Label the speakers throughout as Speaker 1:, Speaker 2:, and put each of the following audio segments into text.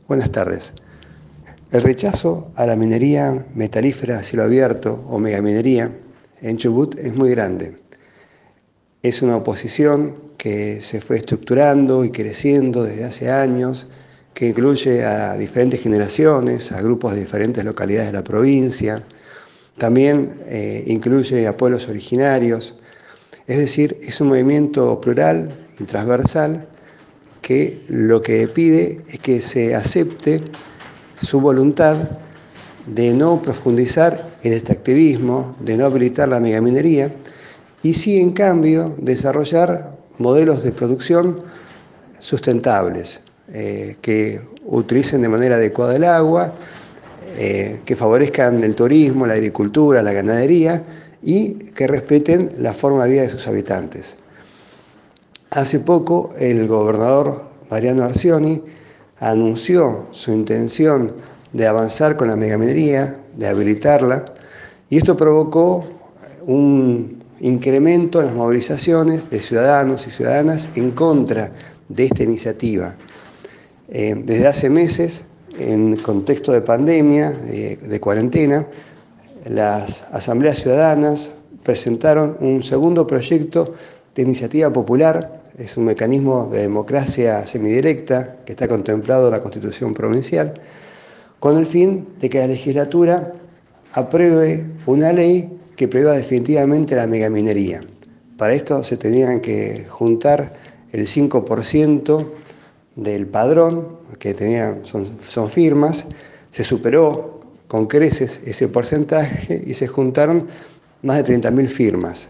Speaker 1: Buenas tardes. El rechazo a la minería metalífera a cielo abierto o megaminería en Chubut es muy grande. Es una oposición que se fue estructurando y creciendo desde hace años, que incluye a diferentes generaciones, a grupos de diferentes localidades de la provincia, también incluye a pueblos originarios. Es decir, es un movimiento plural y transversal que lo que pide es que se acepte su voluntad de no profundizar el extractivismo, de no habilitar la megaminería, y sí, en cambio, desarrollar modelos de producción sustentables, que utilicen de manera adecuada el agua, que favorezcan el turismo, la agricultura, la ganadería y que respeten la forma de vida de sus habitantes. Hace poco el gobernador Mariano Arcioni anunció su intención de avanzar con la megaminería, de habilitarla, y esto provocó un incremento en las movilizaciones de ciudadanos y ciudadanas en contra de esta iniciativa. Desde hace meses, en contexto de pandemia, de cuarentena, las asambleas ciudadanas presentaron un segundo proyecto de iniciativa popular. Es un mecanismo de democracia semidirecta que está contemplado en la Constitución provincial, con el fin de que la legislatura apruebe una ley que prohíba definitivamente la megaminería. Para esto se tenían que juntar el 5% del padrón, que son firmas. Se superó con creces ese porcentaje y se juntaron más de 30.000 firmas.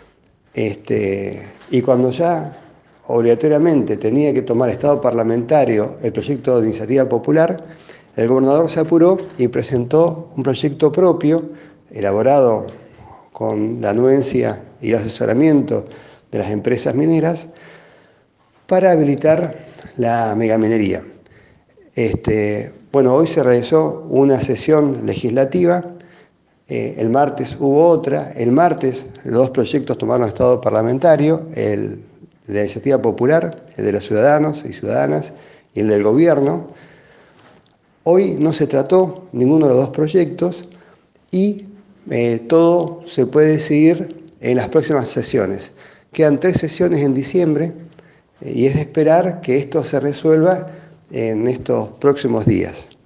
Speaker 1: Y cuando ya obligatoriamente tenía que tomar estado parlamentario el proyecto de iniciativa popular, el gobernador se apuró y presentó un proyecto propio, elaborado con la anuencia y el asesoramiento de las empresas mineras, para habilitar la megaminería. Hoy se realizó una sesión legislativa, el martes hubo otra, el martes los dos proyectos tomaron estado parlamentario, el de la iniciativa popular, el de los ciudadanos y ciudadanas y el del gobierno. Hoy no se trató ninguno de los dos proyectos y todo se puede decidir en las próximas sesiones. Quedan 3 sesiones en diciembre y es de esperar que esto se resuelva en estos próximos días.